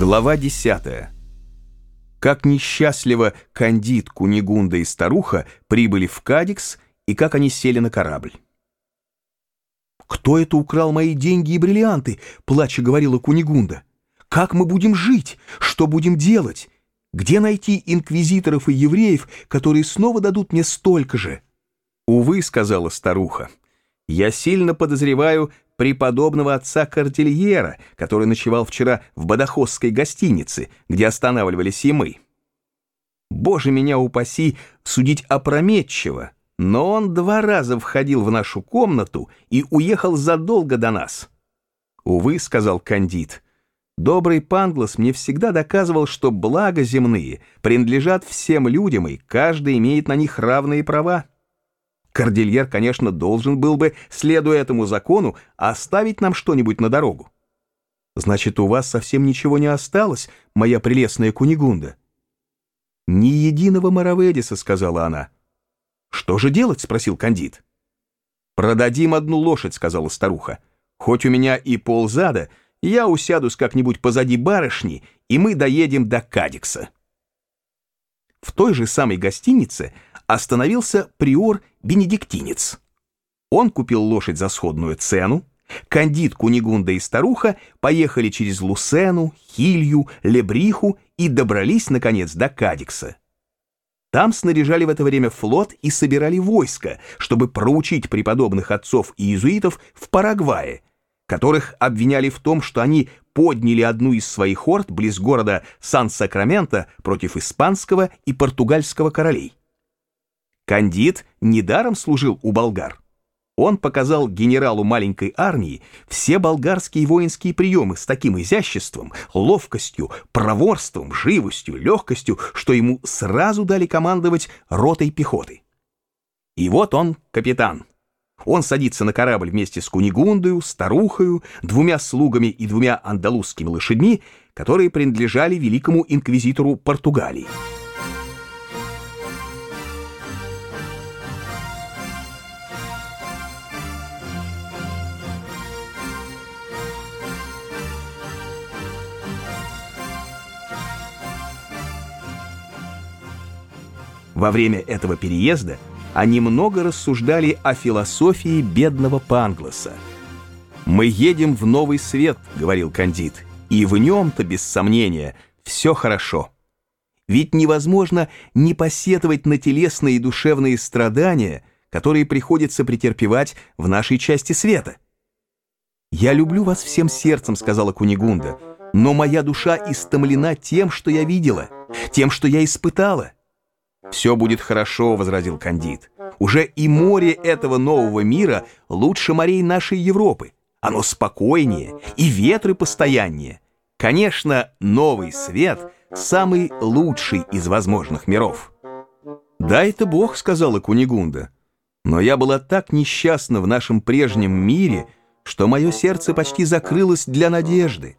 Глава 10. Как несчастливо Кандид, Кунигунда и старуха прибыли в Кадикс и как они сели на корабль. «Кто это украл мои деньги и бриллианты?» — плача говорила Кунигунда. «Как мы будем жить? Что будем делать? Где найти инквизиторов и евреев, которые снова дадут мне столько же?» «Увы», — сказала старуха, — «я сильно подозреваю преподобного отца Кордильера, который ночевал вчера в Бадахосской гостинице, где останавливались и мы. Боже меня упаси судить опрометчиво, но он 2 раза входил в нашу комнату и уехал задолго до нас». «Увы», — сказал Кандид, — «добрый Панглос мне всегда доказывал, что блага земные принадлежат всем людям, и каждый имеет на них равные права. Кордильер, конечно, должен был бы, следуя этому закону, оставить нам что-нибудь на дорогу». «Значит, у вас совсем ничего не осталось, моя прелестная Кунигунда?» «Ни единого мараведиса», — сказала она. «Что же делать?» — спросил Кандид. «Продадим 1 лошадь», — сказала старуха. «Хоть у меня и ползада, я усядусь как-нибудь позади барышни, и мы доедем до Кадикса». В той же самой гостинице остановился приор-бенедиктинец. Он купил лошадь за сходную цену. Кандид, Кунигунда и старуха поехали через Лусену, Хилью, Лебриху и добрались, наконец, до Кадикса. Там снаряжали в это время флот и собирали войско, чтобы проучить преподобных отцов и иезуитов в Парагвае, которых обвиняли в том, что они подняли одну из своих орд близ города Сан-Сакраменто против испанского и португальского королей. Кандид недаром служил у болгар. Он показал генералу маленькой армии все болгарские воинские приемы с таким изяществом, ловкостью, проворством, живостью, легкостью, что ему сразу дали командовать ротой пехоты. И вот он, капитан. Он садится на корабль вместе с Кунигундою, старухою, 2 слугами и 2 андалузскими лошадьми, которые принадлежали великому инквизитору Португалии. Во время этого переезда они много рассуждали о философии бедного Панглоса. «Мы едем в новый свет», — говорил Кандид, — «и в нем-то, без сомнения, все хорошо. Ведь невозможно не посетовать на телесные и душевные страдания, которые приходится претерпевать в нашей части света». «Я люблю вас всем сердцем», — сказала Кунигунда, — «но моя душа истомлена тем, что я видела, тем, что я испытала». «Все будет хорошо», — возразил Кандид. «Уже и море этого нового мира лучше морей нашей Европы. Оно спокойнее, и ветры постояннее. Конечно, новый свет — самый лучший из возможных миров». «Дай-то Бог», — сказала Кунигунда. «Но я была так несчастна в нашем прежнем мире, что мое сердце почти закрылось для надежды».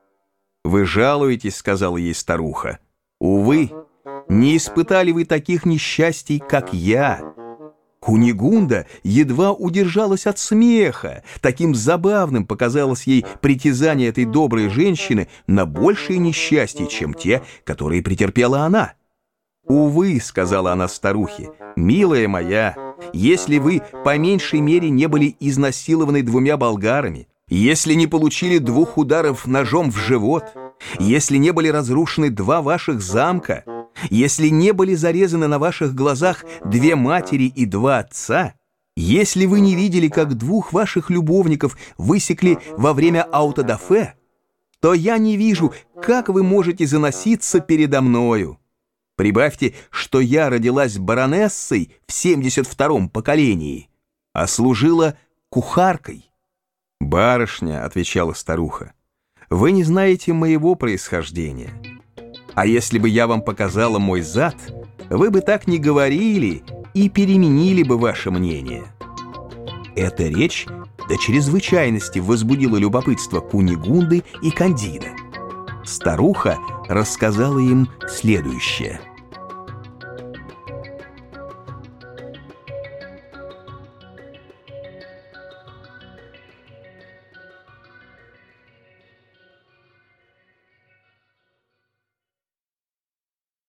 «Вы жалуетесь», — сказала ей старуха. «Увы, не испытали вы таких несчастий, как я». Кунигунда едва удержалась от смеха. Таким забавным показалось ей притязание этой доброй женщины на большее несчастье, чем те, которые претерпела она. «Увы», — сказала она старухе, — «милая моя, если вы по меньшей мере не были изнасилованы 2 болгарами, если не получили 2 ударов ножом в живот, если не были разрушены 2 ваших замка, если не были зарезаны на ваших глазах 2 матери и 2 отца, если вы не видели, как 2 ваших любовников высекли во время аутодафе, то я не вижу, как вы можете заноситься передо мною. Прибавьте, что я родилась баронессой в 72-м поколении, а служила кухаркой». «Барышня», — отвечала старуха, — «вы не знаете моего происхождения. А если бы я вам показала мой зад, вы бы так не говорили и переменили бы ваше мнение». Эта речь до чрезвычайности возбудила любопытство Кунигунды и Кандида. Старуха рассказала им следующее.